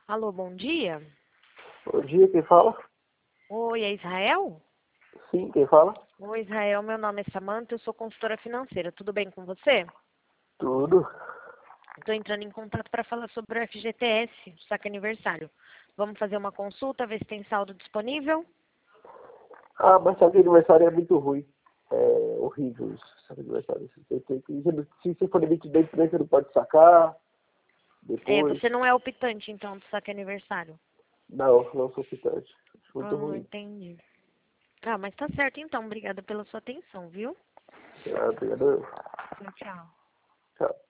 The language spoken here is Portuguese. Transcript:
Alô, bom dia. Bom dia, quem fala? Oi, é Israel? Sim, quem fala? Oi, Israel, meu nome é Samantha, eu sou consultora financeira. Tudo bem com você? Tudo. Estou entrando em contato para falar sobre o FGTS, saque aniversário. Vamos fazer uma consulta, ver se tem saldo disponível? Ah, mas sabe que aniversário é muito ruim. É horrível isso, sabe, aniversário. Se você for emitir da empresa, você não pode sacar. Depois. Você não é optante, então, do saque aniversário? Não sou ficante. Acho muito Não ruim. entendi. Ah, mas tá certo então. Obrigada pela sua atenção, viu? Obrigado. Tchau, tchau. Tchau.